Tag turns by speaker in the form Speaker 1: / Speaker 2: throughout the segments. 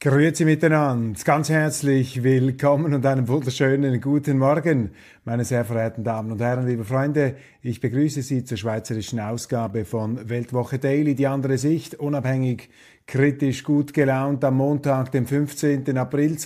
Speaker 1: Grüezi miteinander, ganz herzlich willkommen und einen wunderschönen guten Morgen, meine sehr verehrten Damen und Herren, liebe Freunde. Ich begrüße Sie zur schweizerischen Ausgabe von Weltwoche Daily, die andere Sicht, unabhängig, kritisch, gut gelaunt am Montag, dem 15. April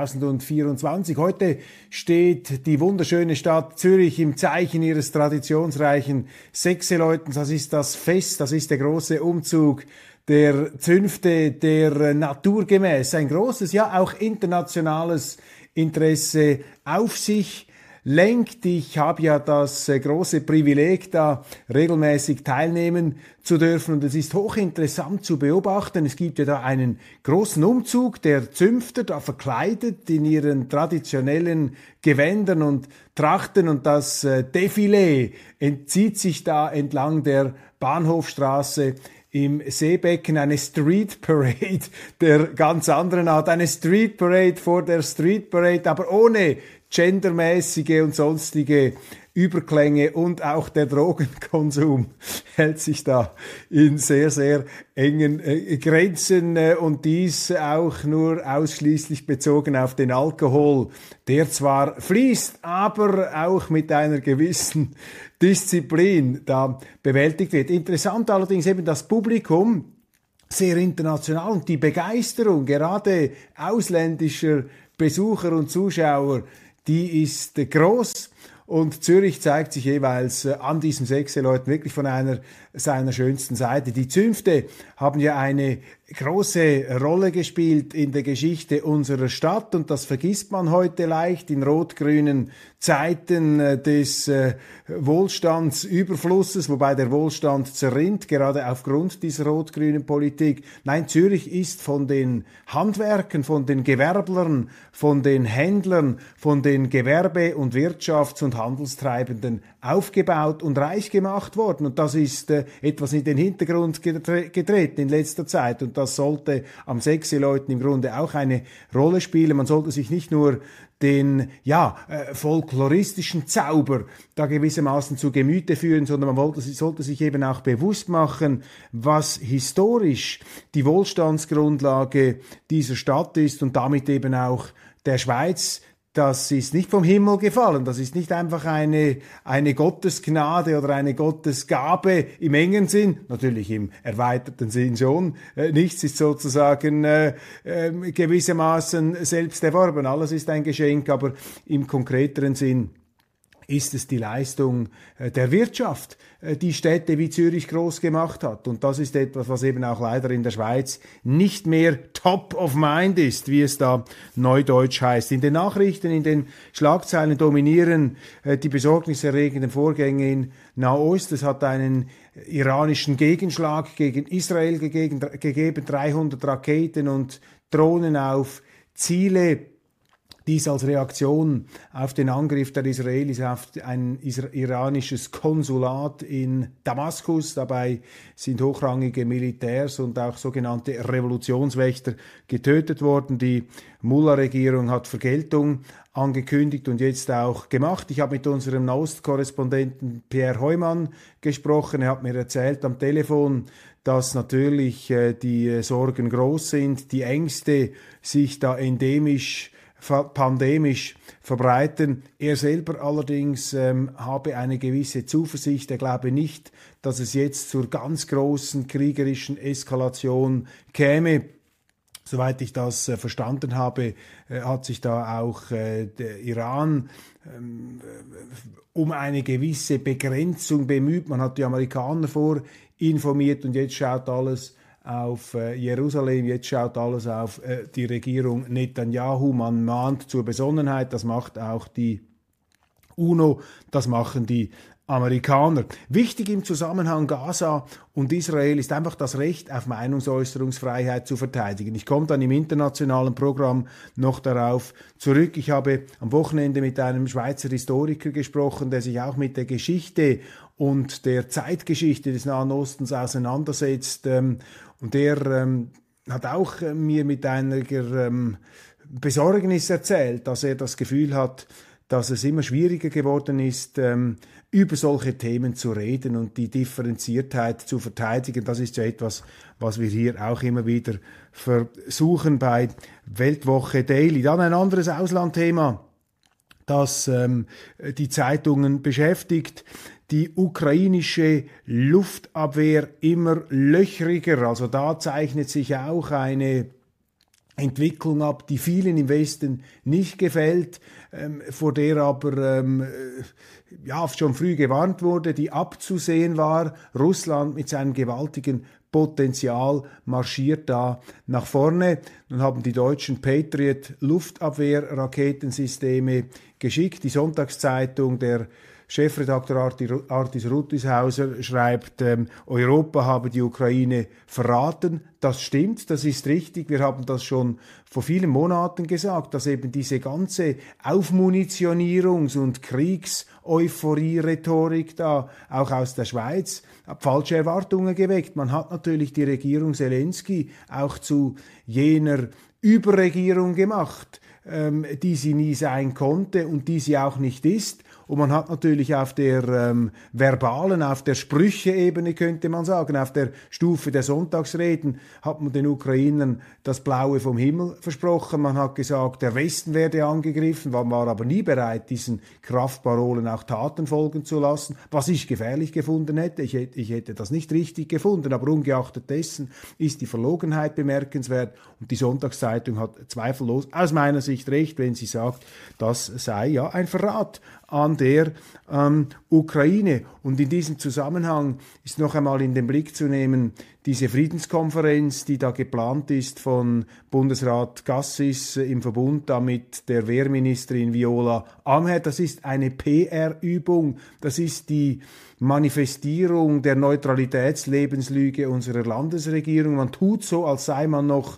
Speaker 1: 2024. Heute steht die wunderschöne Stadt Zürich im Zeichen ihres traditionsreichen Sechseläutens. Das ist das Fest, das ist der große Umzug der Zünfte, der naturgemäß ein großes, ja auch internationales Interesse auf sich lenkt. Ich habe ja das große Privileg, da regelmäßig teilnehmen zu dürfen, und es ist hochinteressant zu beobachten. Es gibt ja da einen großen Umzug der Zünfter, da verkleidet in ihren traditionellen Gewändern und Trachten, und das Defilé entzieht sich da entlang der Bahnhofstraße im Seebecken, eine Street Parade der ganz anderen Art, eine Street Parade vor der Street Parade, aber ohne gendermäßige und sonstige Überklänge, und auch der Drogenkonsum hält sich da in sehr, sehr engen Grenzen, und dies auch nur ausschließlich bezogen auf den Alkohol, der zwar fließt, aber auch mit einer gewissen Disziplin da bewältigt wird. Interessant allerdings eben das Publikum, sehr international, und die Begeisterung gerade ausländischer Besucher und Zuschauer, die ist groß. Und Zürich zeigt sich jeweils an diesen Sechseleuten wirklich von seiner schönsten Seite. Die Zünfte haben ja eine große Rolle gespielt in der Geschichte unserer Stadt, und das vergisst man heute leicht in rot-grünen Zeiten des Wohlstandsüberflusses, wobei der Wohlstand zerrinnt, gerade aufgrund dieser rot-grünen Politik. Nein, Zürich ist von den Handwerkern, von den Gewerblern, von den Händlern, von den Gewerbe- und Wirtschafts- und Handelstreibenden aufgebaut und reich gemacht worden. Und das ist etwas in den Hintergrund getreten in letzter Zeit. Und das sollte am Sechseleuten im Grunde auch eine Rolle spielen. Man sollte sich nicht nur den folkloristischen Zauber da gewissermaßen zu Gemüte führen, sondern sollte sich eben auch bewusst machen, was historisch die Wohlstandsgrundlage dieser Stadt ist und damit eben auch der Schweiz. Das ist nicht vom Himmel gefallen, das ist nicht einfach eine Gottesgnade oder eine Gottesgabe im engen Sinn, natürlich im erweiterten Sinn schon. Nichts ist sozusagen gewissermaßen selbst erworben, alles ist ein Geschenk, aber im konkreteren Sinn ist es die Leistung der Wirtschaft, die Städte wie Zürich groß gemacht hat. Und das ist etwas, was eben auch leider in der Schweiz nicht mehr top of mind ist, wie es da neudeutsch heißt. In den Nachrichten, in den Schlagzeilen dominieren die besorgniserregenden Vorgänge in Nahost. Es hat einen iranischen Gegenschlag gegen Israel gegeben, 300 Raketen und Drohnen auf Ziele. Dies als Reaktion auf den Angriff der Israelis auf ein iranisches Konsulat in Damaskus. Dabei sind hochrangige Militärs und auch sogenannte Revolutionswächter getötet worden. Die Mullah-Regierung hat Vergeltung angekündigt und jetzt auch gemacht. Ich habe mit unserem Nahost-Korrespondenten Pierre Heumann gesprochen. Er hat mir erzählt am Telefon, dass natürlich die Sorgen groß sind, die Ängste sich da pandemisch verbreiten. Er selber allerdings habe eine gewisse Zuversicht. Er glaube nicht, dass es jetzt zur ganz großen kriegerischen Eskalation käme. Soweit ich das verstanden habe, hat sich da auch der Iran um eine gewisse Begrenzung bemüht. Man hat die Amerikaner vorinformiert, und jetzt schaut alles auf Jerusalem, jetzt schaut alles auf die Regierung Netanyahu. Man mahnt zur Besonnenheit, das macht auch die UNO, das machen die Amerikaner. Wichtig im Zusammenhang Gaza und Israel ist einfach das Recht auf Meinungsäußerungsfreiheit zu verteidigen. Ich komme dann im internationalen Programm noch darauf zurück. Ich habe am Wochenende mit einem Schweizer Historiker gesprochen, der sich auch mit der Geschichte und der Zeitgeschichte des Nahen Ostens auseinandersetzt. Und der hat auch mir mit einer Besorgnis erzählt, dass er das Gefühl hat, dass es immer schwieriger geworden ist, über solche Themen zu reden und die Differenziertheit zu verteidigen. Das ist ja etwas, was wir hier auch immer wieder versuchen bei Weltwoche Daily. Dann ein anderes Auslandthema, das die Zeitungen beschäftigt. Die ukrainische Luftabwehr immer löchriger. Also da zeichnet sich auch eine Entwicklung ab, die vielen im Westen nicht gefällt, vor der aber schon früh gewarnt wurde, die abzusehen war. Russland mit seinem gewaltigen Potenzial marschiert da nach vorne. Nun haben die Deutschen Patriot Luftabwehr-Raketensysteme geschickt. Die Sonntagszeitung, der Chefredakteur Artis Ruttishauser schreibt, Europa habe die Ukraine verraten. Das stimmt, das ist richtig. Wir haben das schon vor vielen Monaten gesagt, dass eben diese ganze Aufmunitionierungs- und Kriegseuphorie-Rhetorik da auch aus der Schweiz falsche Erwartungen geweckt. Man hat natürlich die Regierung Zelensky auch zu jener Überregierung gemacht, die sie nie sein konnte und die sie auch nicht ist. Und man hat natürlich auf der verbalen, auf der Sprüche-Ebene, könnte man sagen, auf der Stufe der Sonntagsreden, hat man den Ukrainern das Blaue vom Himmel versprochen. Man hat gesagt, der Westen werde angegriffen, man war aber nie bereit, diesen Kraftparolen auch Taten folgen zu lassen, was ich gefährlich gefunden hätte. Ich hätte das nicht richtig gefunden, aber ungeachtet dessen ist die Verlogenheit bemerkenswert und die Sonntagszeitung hat zweifellos aus meiner Sicht recht, wenn sie sagt, das sei ja ein Verrat an der Ukraine. Und in diesem Zusammenhang ist noch einmal in den Blick zu nehmen, diese Friedenskonferenz, die da geplant ist von Bundesrat Gassis im Verbund da mit der Wehrministerin Viola Amherd. Das ist eine PR-Übung, das ist die Manifestierung der Neutralitätslebenslüge unserer Landesregierung. Man tut so, als sei man noch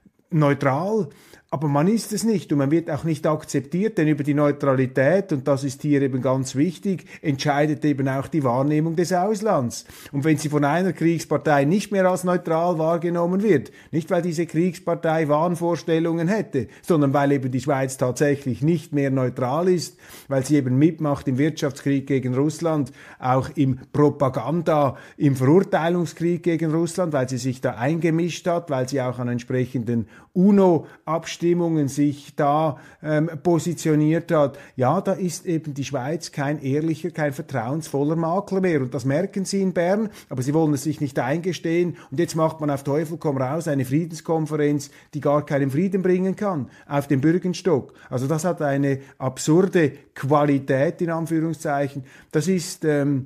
Speaker 1: neutral, aber man ist es nicht und man wird auch nicht akzeptiert, denn über die Neutralität, und das ist hier eben ganz wichtig, entscheidet eben auch die Wahrnehmung des Auslands. Und wenn sie von einer Kriegspartei nicht mehr als neutral wahrgenommen wird, nicht weil diese Kriegspartei Wahnvorstellungen hätte, sondern weil eben die Schweiz tatsächlich nicht mehr neutral ist, weil sie eben mitmacht im Wirtschaftskrieg gegen Russland, auch im Propaganda, im Verurteilungskrieg gegen Russland, weil sie sich da eingemischt hat, weil sie auch an entsprechenden UNO-Abstimmungen sich da positioniert hat. Ja, da ist eben die Schweiz kein ehrlicher, kein vertrauensvoller Makler mehr. Und das merken sie in Bern, aber sie wollen es sich nicht eingestehen. Und jetzt macht man auf Teufel komm raus eine Friedenskonferenz, die gar keinen Frieden bringen kann, auf dem Bürgenstock. Also das hat eine absurde Qualität, in Anführungszeichen. Das ist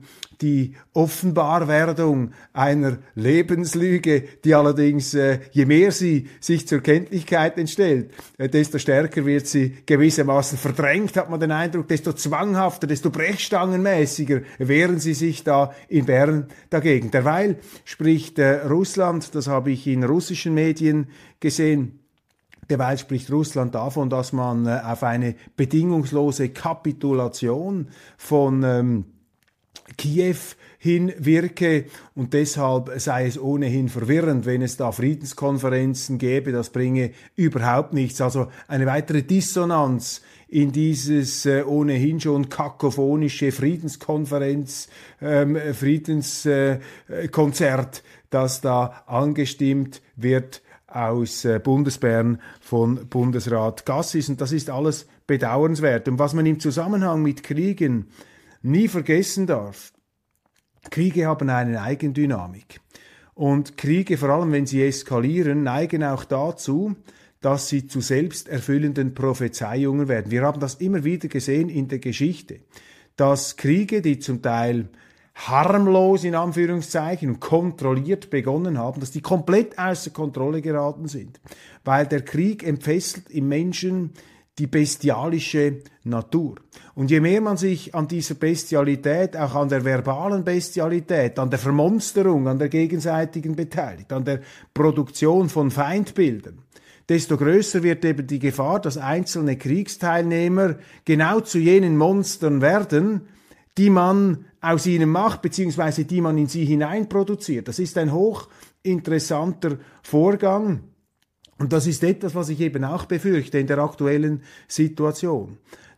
Speaker 1: die Offenbarwerdung einer Lebenslüge, die allerdings, je mehr sie sich zur Kenntlichkeit entstellt, desto stärker wird sie gewissermaßen verdrängt, hat man den Eindruck, desto zwanghafter, desto brechstangenmäßiger wehren sie sich da in Bern dagegen. Derweil spricht Russland, das habe ich in russischen Medien gesehen, derweil spricht Russland davon, dass man auf eine bedingungslose Kapitulation von Kiew hinwirke und deshalb sei es ohnehin verwirrend, wenn es da Friedenskonferenzen gäbe, das bringe überhaupt nichts. Also eine weitere Dissonanz in dieses ohnehin schon kakophonische Friedenskonzert, das da angestimmt wird aus Bundesbern von Bundesrat Gassis. Und das ist alles bedauernswert. Und was man im Zusammenhang mit Kriegen nie vergessen darf, Kriege haben eine Eigendynamik. Und Kriege, vor allem wenn sie eskalieren, neigen auch dazu, dass sie zu selbsterfüllenden Prophezeiungen werden. Wir haben das immer wieder gesehen in der Geschichte, dass Kriege, die zum Teil harmlos in Anführungszeichen und kontrolliert begonnen haben, dass die komplett außer Kontrolle geraten sind, weil der Krieg entfesselt im Menschen die bestialische Natur. Und je mehr man sich an dieser Bestialität, auch an der verbalen Bestialität, an der Vermonsterung, an der gegenseitigen Beteiligung, an der Produktion von Feindbildern, desto größer wird eben die Gefahr, dass einzelne Kriegsteilnehmer genau zu jenen Monstern werden, die man aus ihnen macht, beziehungsweise die man in sie hineinproduziert. Das ist ein hochinteressanter Vorgang. Und das ist etwas, was ich eben auch befürchte in der aktuellen Situation,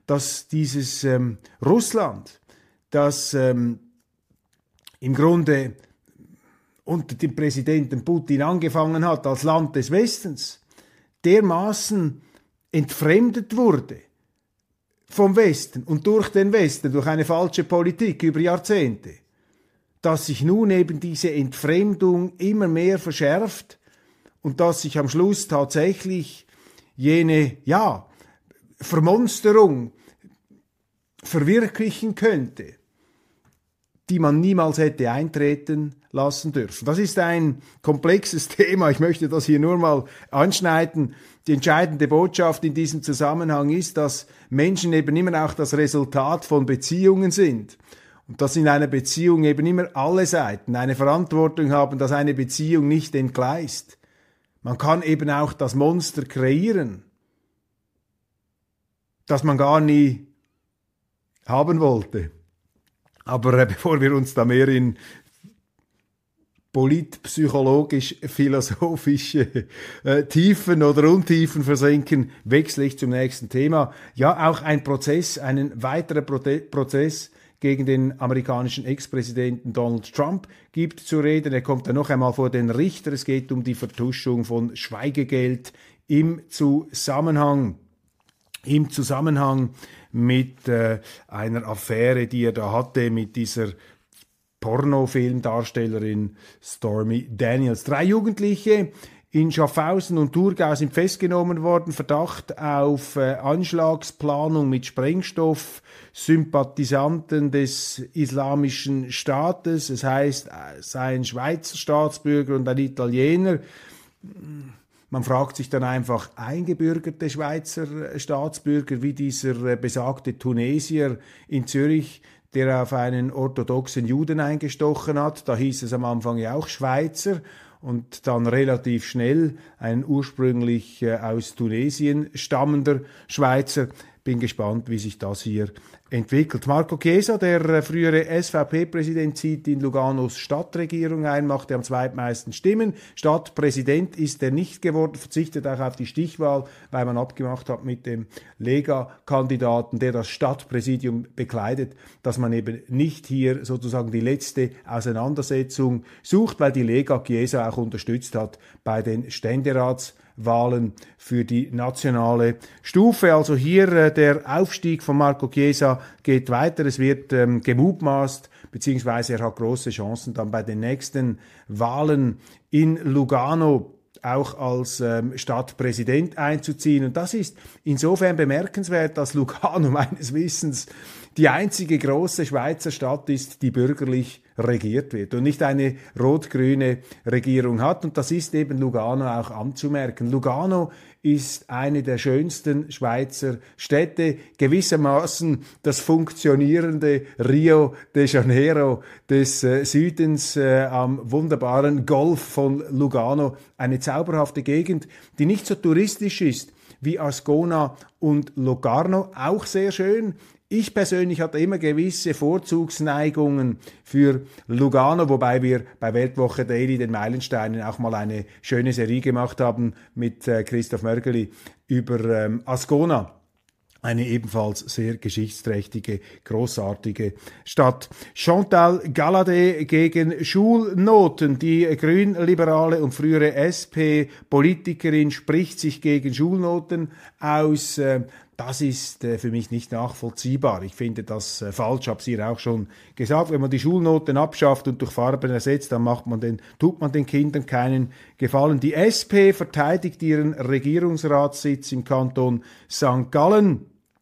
Speaker 1: dass dieses Russland, das im Grunde unter dem Präsidenten Putin angefangen hat als Land des Westens, dermaßen entfremdet wurde vom Westen und durch den Westen, durch eine falsche Politik über Jahrzehnte, dass sich nun eben diese Entfremdung immer mehr verschärft und dass sich am Schluss tatsächlich jene, Vermonsterung verwirklichen könnte, die man niemals hätte eintreten lassen dürfen. Das ist ein komplexes Thema. Ich möchte das hier nur mal anschneiden. Die entscheidende Botschaft in diesem Zusammenhang ist, dass Menschen eben immer auch das Resultat von Beziehungen sind. Und dass in einer Beziehung eben immer alle Seiten eine Verantwortung haben, dass eine Beziehung nicht entgleist. Man kann eben auch das Monster kreieren, das man gar nie haben wollte. Aber bevor wir uns da mehr in politpsychologisch-philosophische Tiefen oder Untiefen versenken, wechsle ich zum nächsten Thema. Ja, auch ein weiterer Prozess gegen den amerikanischen Ex-Präsidenten Donald Trump gibt zu reden. Er kommt dann noch einmal vor den Richter. Es geht um die Vertuschung von Schweigegeld im Zusammenhang mit einer Affäre, die er da hatte mit dieser Pornofilmdarstellerin Stormy Daniels. 3 Jugendliche in Schaffhausen und Thurgau sind festgenommen worden, Verdacht auf Anschlagsplanung mit Sprengstoff, Sympathisanten des Islamischen Staates. Es heißt, es sei ein Schweizer Staatsbürger und ein Italiener. Man fragt sich dann einfach, eingebürgerte Schweizer Staatsbürger wie dieser besagte Tunesier in Zürich, der auf einen orthodoxen Juden eingestochen hat. Da hieß es am Anfang ja auch Schweizer und dann relativ schnell ein ursprünglich aus Tunesien stammender Schweizer. Bin gespannt, wie sich das hier entwickelt. Marco Chiesa, der frühere SVP-Präsident, zieht in Luganos Stadtregierung ein, machte am zweitmeisten Stimmen. Stadtpräsident ist er nicht geworden, verzichtet auch auf die Stichwahl, weil man abgemacht hat mit dem Lega-Kandidaten, der das Stadtpräsidium bekleidet, dass man eben nicht hier sozusagen die letzte Auseinandersetzung sucht, weil die Lega Chiesa auch unterstützt hat bei den Ständeratswahlen für die nationale Stufe. Also hier der Aufstieg von Marco Chiesa geht weiter. Es wird gemutmaßt, beziehungsweise er hat große Chancen, dann bei den nächsten Wahlen in Lugano auch als Stadtpräsident einzuziehen. Und das ist insofern bemerkenswert, dass Lugano meines Wissens die einzige große Schweizer Stadt ist, die bürgerlich regiert wird und nicht eine rot-grüne Regierung hat. Und das ist eben Lugano auch anzumerken. Lugano ist eine der schönsten Schweizer Städte, gewissermaßen das funktionierende Rio de Janeiro des Südens am wunderbaren Golf von Lugano. Eine zauberhafte Gegend, die nicht so touristisch ist wie Ascona und Locarno, auch sehr schön. Ich persönlich hatte immer gewisse Vorzugsneigungen für Lugano, wobei wir bei Weltwoche Daily, den Meilensteinen, auch mal eine schöne Serie gemacht haben mit Christoph Mörgeli über Ascona. Eine ebenfalls sehr geschichtsträchtige, großartige Stadt. Chantal Galladay gegen Schulnoten. Die grünliberale und frühere SP-Politikerin spricht sich gegen Schulnoten aus. Das ist für mich nicht nachvollziehbar. Ich finde das falsch, habe es hier auch schon gesagt. Wenn man die Schulnoten abschafft und durch Farben ersetzt, dann tut man den Kindern keinen Gefallen. Die SP verteidigt ihren Regierungsratssitz im Kanton St. Gallen.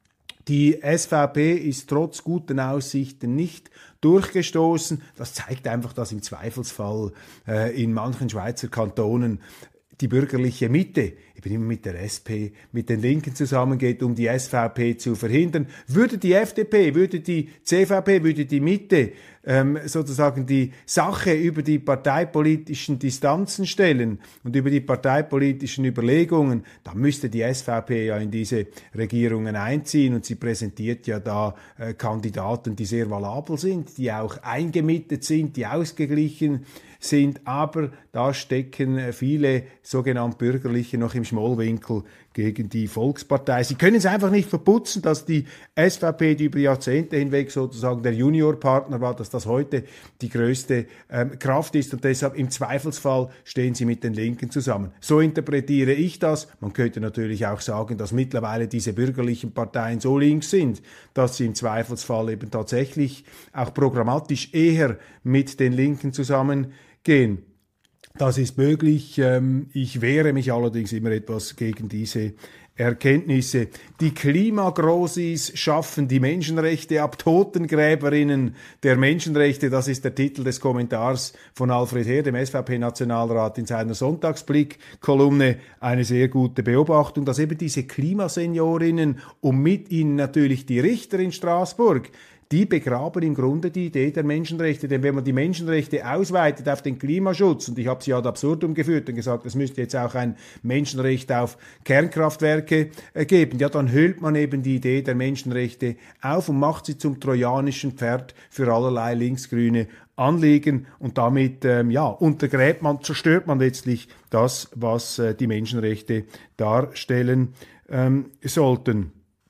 Speaker 1: Die SVP ist trotz guten Aussichten nicht durchgestoßen. Das zeigt einfach, dass im Zweifelsfall in manchen Schweizer Kantonen die bürgerliche Mitte eben immer mit der SP, mit den Linken zusammengeht, um die SVP zu verhindern. Würde die FDP, würde die CVP, würde die Mitte sozusagen die Sache über die parteipolitischen Distanzen stellen und über die parteipolitischen Überlegungen, dann müsste die SVP ja in diese Regierungen einziehen, und sie präsentiert ja da Kandidaten, die sehr valabel sind, die auch eingemietet sind, die ausgeglichen sind, aber da stecken viele sogenannte Bürgerliche noch im Schmollwinkel gegen die Volkspartei. Sie können es einfach nicht verputzen, dass die SVP, die über Jahrzehnte hinweg sozusagen der Juniorpartner war, dass das heute die größte Kraft ist, und deshalb im Zweifelsfall stehen sie mit den Linken zusammen. So interpretiere ich das. Man könnte natürlich auch sagen, dass mittlerweile diese bürgerlichen Parteien so links sind, dass sie im Zweifelsfall eben tatsächlich auch programmatisch eher mit den Linken zusammengehen. Das ist möglich. Ich wehre mich allerdings immer etwas gegen diese Erkenntnisse. Die Klimagrossis schaffen die Menschenrechte ab. Totengräberinnen der Menschenrechte, das ist der Titel des Kommentars von Alfred Heer, dem SVP-Nationalrat, in seiner Sonntagsblick-Kolumne. Eine sehr gute Beobachtung, dass eben diese Klimaseniorinnen und mit ihnen natürlich die Richter in Straßburg, die begraben im Grunde die Idee der Menschenrechte. Denn wenn man die Menschenrechte ausweitet auf den Klimaschutz, und ich habe sie ad absurdum geführt und gesagt, es müsste jetzt auch ein Menschenrecht auf Kernkraftwerke geben, ja, dann hüllt man eben die Idee der Menschenrechte auf und macht sie zum trojanischen Pferd für allerlei linksgrüne Anliegen, und damit untergräbt man, zerstört man letztlich das, was die Menschenrechte darstellen sollten.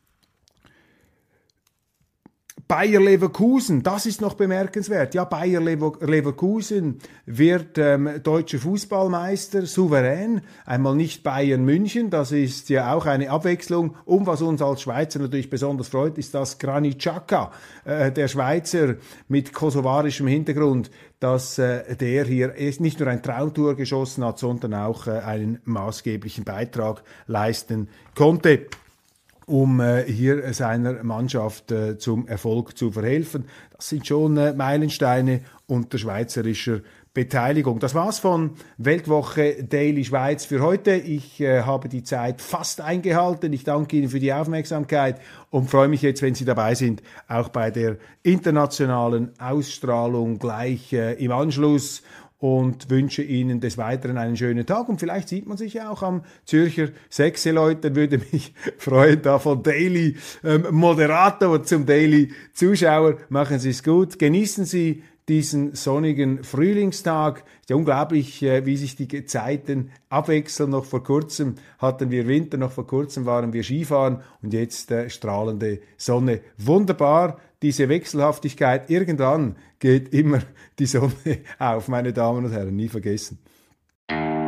Speaker 1: Bayer Leverkusen, das ist noch bemerkenswert. Ja, Bayer Leverkusen wird deutscher Fußballmeister, souverän. Einmal nicht Bayern München, das ist ja auch eine Abwechslung. Und was uns als Schweizer natürlich besonders freut, ist, dass Granit Xhaka, der Schweizer mit kosovarischem Hintergrund, dass der hier nicht nur ein Traumtor geschossen hat, sondern auch einen maßgeblichen Beitrag leisten konnte, um hier seiner Mannschaft zum Erfolg zu verhelfen. Das sind schon Meilensteine unter schweizerischer Beteiligung. Das war's von Weltwoche Daily Schweiz für heute. Ich habe die Zeit fast eingehalten. Ich danke Ihnen für die Aufmerksamkeit und freue mich jetzt, wenn Sie dabei sind, auch bei der internationalen Ausstrahlung gleich im Anschluss, und wünsche Ihnen des Weiteren einen schönen Tag, und vielleicht sieht man sich ja auch am Zürcher Sechse, Leute. Würde mich freuen, da von Daily Moderator zum Daily Zuschauer. Machen Sie es gut, genießen Sie diesen sonnigen Frühlingstag. Ist ja unglaublich, wie sich die Zeiten abwechseln. Noch vor kurzem hatten wir Winter, noch vor kurzem waren wir Skifahren, und jetzt strahlende Sonne. Wunderbar, diese Wechselhaftigkeit. Irgendwann geht immer die Sonne auf, meine Damen und Herren, nie vergessen.